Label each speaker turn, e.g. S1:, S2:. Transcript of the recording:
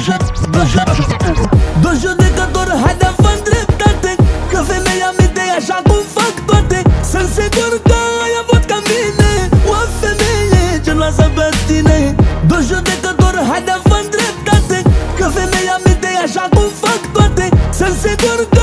S1: Doi judecători, haide fă dreptate, că femeia minte e așa cum fac toate. Sunt sigur că ai avut ca mine o femeie geloasă pe tine. Doi judecători, haide fă dreptate, că femeia minte e așa cum fac toate. Sunt sigur că